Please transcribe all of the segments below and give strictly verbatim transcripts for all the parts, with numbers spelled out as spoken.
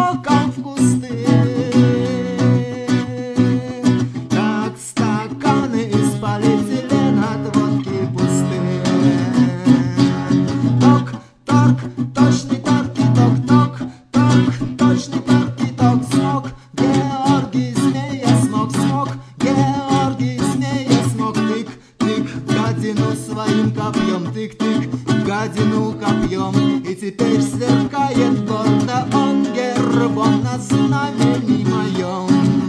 соком в кусты, как стаканы из полиэтилена от водки пустые. Ток-торк, точный торки-ток, ток-торк, точный торки-ток, смог Георгий Змея, смог, смог Георгий Змея, смог. Тык-тык, гадину своим копьем, тык-тык, гадину копьем. И теперь сверкает гордо он гербом на знамени моем.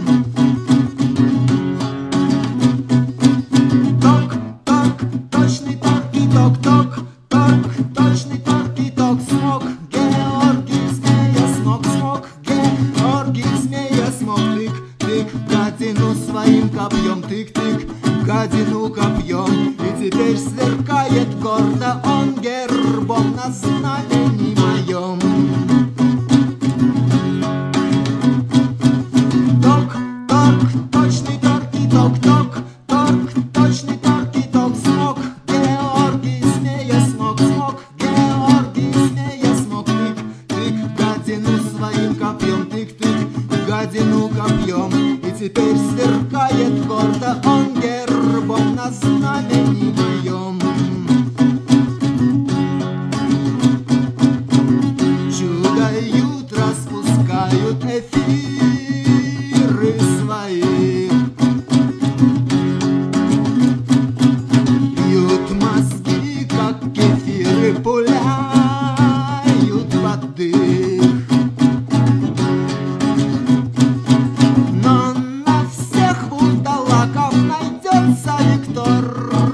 Ток-торк, точный торки-ток, ток-торк, точный торки-ток, смог Георгий Змея, смог, смог Георгий Змея, смог. Тык-тык, гадину своим копьем, тык-тык, гадину копьем. И теперь сверкает гордо он гербом на знамени моем. Ток-торк, точный торки-ток, ток-торк, точный торки-ток, смог Георгий Змея, смог, смог Георгий Змея, смог. Тык-тык, гадину своим копьем, тык-тык, гадину копьем. И теперь сверкает гордо он гербом на знамени моем. Чудают, распускают эфиры свои, пьют мозги, как кефиры, пуляют под дых. Но на всех вурдалаков найдется Виктор,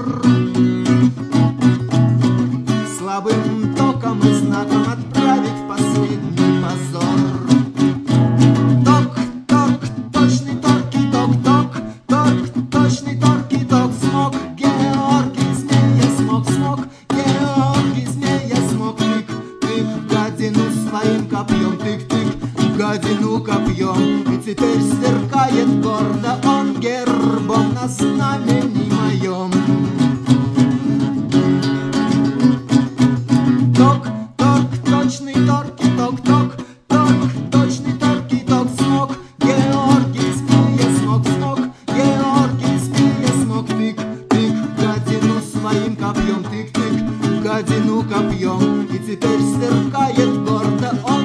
слабым током и знаком отправить в последний позор. Ток-торк, точный торки-ток, ток-торк, точный торки-ток, смог Георгий Змея, смог, смог Георгий Змея, смог. Тык-тык, гадину своим копьем, тык-тык, гадину копьем. И теперь сверкает гордо он гербом на знамени моем. Ток-торк, точный торки-ток, ток-торк, точный торки-ток, смог Георгий Змея, смог, смог Георгий Змея, смог. Тык-тык, гадину своим копьем, тык-тык, гадину копьем. И теперь сверкает гордо он